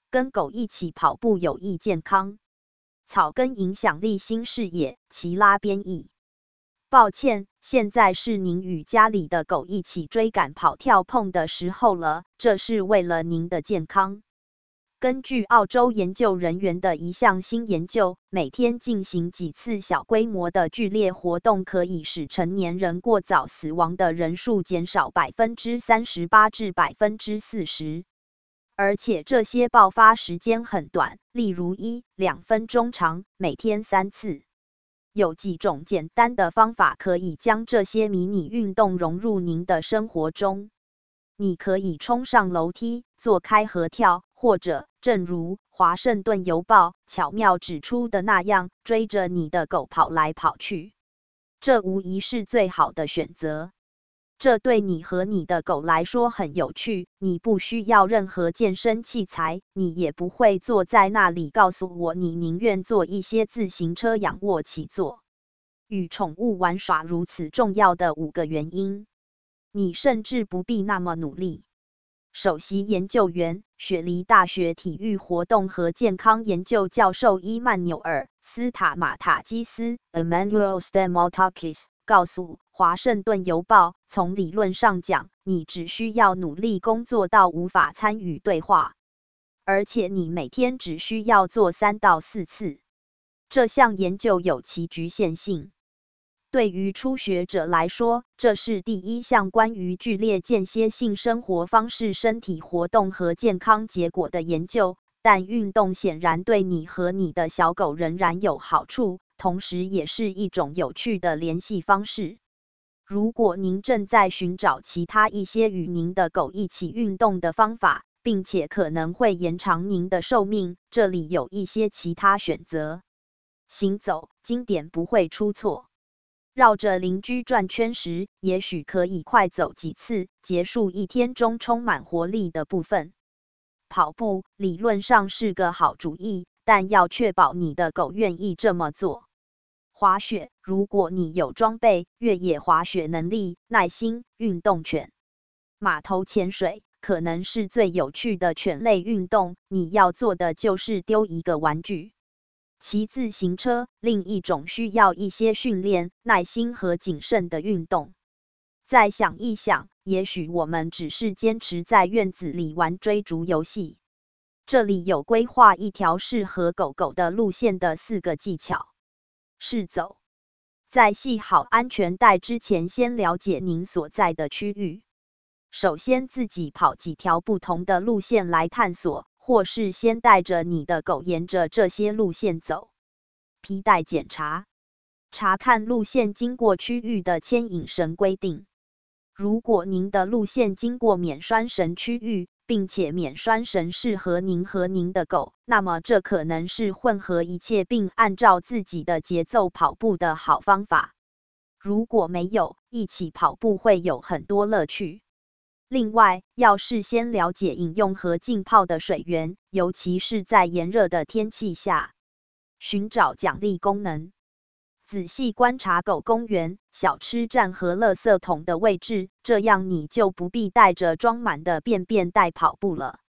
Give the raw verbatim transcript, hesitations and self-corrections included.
跟狗一起跑步有益健康。草根影响力新视野，齐拉编译。抱歉，现在是您与家里的狗一起追赶跑跳碰的时候了，这是为了您的健康。根据澳洲研究人员的一项新研究，每天进行几次小规模的剧烈活动，可以使成年人过早死亡的人数减少 百分之三十八 至 百分之四十。而且这些爆发时间很短，例如一、两分钟长，每天三次。有几种简单的方法可以将这些迷你运动融入您的生活中。你可以冲上楼梯，做开合跳，或者，正如华盛顿邮报巧妙指出的那样，追着你的狗跑来跑去。这无疑是最好的选择。这对你和你的狗来说很有趣，你不需要任何健身器材，你也不会坐在那里告诉我你宁愿做一些自行车仰卧起坐。与宠物玩耍如此重要的五个原因，你甚至不必那么努力。首席研究员、雪梨大学体育活动和健康研究教授伊曼纽尔·斯塔马塔基斯 （Emmanuel Stamatakis） 告诉华盛顿邮报，从理论上讲，你只需要努力工作到无法参与对话，而且你每天只需要做三到四次。这项研究有其局限性。对于初学者来说，这是第一项关于剧烈间歇性生活方式、身体活动和健康结果的研究，但运动显然对你和你的小狗仍然有好处，同时也是一种有趣的联系方式。如果您正在寻找其他一些与您的狗一起运动的方法，并且可能会延长您的寿命，这里有一些其他选择。行走，经典不会出错。绕着邻居转圈时，也许可以快走几次，结束一天中充满活力的部分。跑步理论上是个好主意，但要确保你的狗愿意这么做。滑雪，如果你有装备、越野滑雪能力、耐心、运动犬。码头潜水可能是最有趣的犬类运动，你要做的就是丢一个玩具。骑自行车，另一种需要一些训练、耐心和谨慎的运动。再想一想，也许我们只是坚持在院子里玩追逐游戏。这里有规划一条适合狗狗的路线的四个技巧。试走。在系好安全带之前，先了解您所在的区域。首先自己跑几条不同的路线来探索。或是先带着你的狗沿着这些路线走。皮带检查，查看路线经过区域的牵引绳规定。如果您的路线经过免栓绳区域，并且免栓绳适合您和您的狗，那么这可能是混合一切并按照自己的节奏跑步的好方法。如果没有，一起跑步会有很多乐趣。另外，要事先了解饮用和浸泡的水源，尤其是在炎热的天气下。寻找奖励功能，仔细观察狗公园、小吃站和垃圾桶的位置，这样你就不必带着装满的便便袋跑步了。